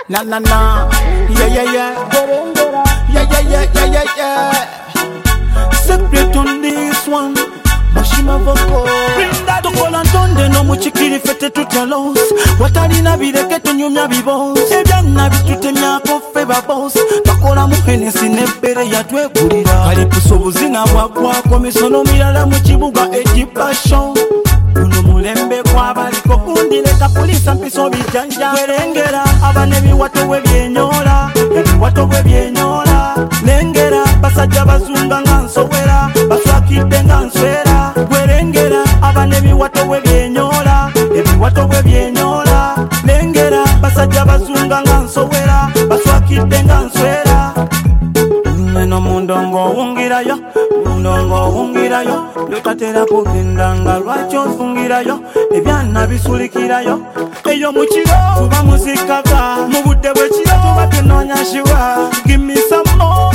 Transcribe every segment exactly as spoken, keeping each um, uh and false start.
Na na na, yeah yeah yeah, yeah yeah yeah yeah yeah yeah. Separate on this one, Mashima Voko. Tukola ntonde no muchikiri fete tutalos. Watalina bireke tunyumya bibos. Ebyana bitutemya kofe babos. Tukola muhenesi nebere yatwegulira. Kali kusobuzina bwagwako misono mirala mu kibuga ekipasho. Uno mulembe kwabaliko kundileka polisa mpiso bijanja. Werengera abane biwato we byenyola. Ebiwato we byenyola. Lengera basajja bazunga nga nsowera. Baswakidde nga nswera. Werengera abane biwato we byenyola. Ebiwato we byenyola. Lengera basajja bazunga nga nsowera. Baswakidde nga nswera. Neno mundongo ungirayo, mundongo ungirayo. Lotatera kugenda nga lwaki osungirayo. Ebyana bisulikirayo. Eyo mukiro tuba muzikaga. Mu budde bw'ekiro tuba tunoonya shiwa. Give me some more.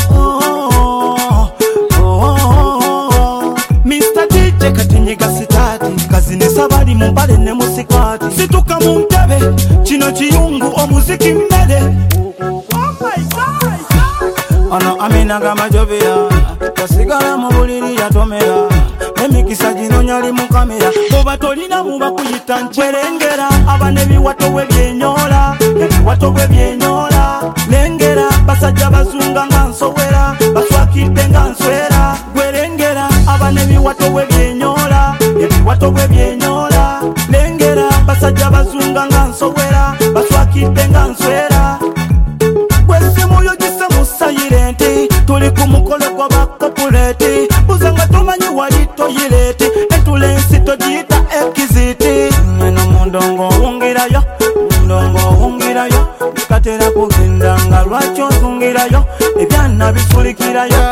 Mister D J katinyiga sitati. Kazinisa bali mu mpale ne mu sikati. Situka mu ntebe kino kiyungu omuziki mmere. Oh my God. Ono amina gama jobera. Kasigala mu buliri yatomera. Emikisa gino nyali mu kamera. Boba tolina mu bakuyita ncherengera. Abane biwato we byenyola. Ebiwato we byenyola. Lengera basajja bazunga nga nsowera. Baswakidde nga nswera. Gwerengera abane biwato we byenyola. Ebiwato we byenyola. Lengera basajja bazunga nga nsowera. Baswakidde nga nswera. Gwesimu yo gise mu sayirenti. Tuli ku mukolo gw'abakopuleti. Buzanga tumanyi wali toyireti. Entulensi togiyita ekiziti. Eno mundongo ungirayo, mundongo ungirayo. Katera kugenda nga lwaki osungirayo. Ebyana bisulikirayo.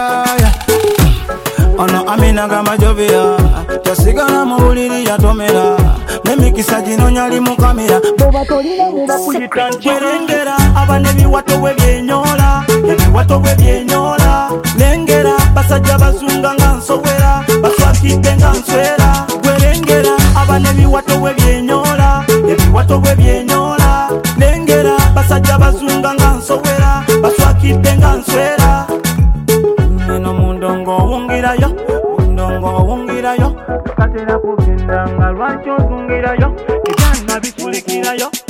Ono amina gama jobera. Tasigala mu buliri yatomera. Nemikisa gino nyali mu kamera. Boba tolina mu bakuyita ncherengera. Abane biwato we byenyola. Ebiwato we byenyola. Lengera basajja bazunga nga nsowera. Baswakidde nga nswera. Gwerengera abane biwato we byenyola. Ebiwato we byenyola. Lengera basajja bazunga nga nsowera. Baswakidde nga nswera. Eno mundongo ungirayo, mundongo ungirayo. Katera kugenda nga lwaki osungirayo. Ebyana bisulikirayo.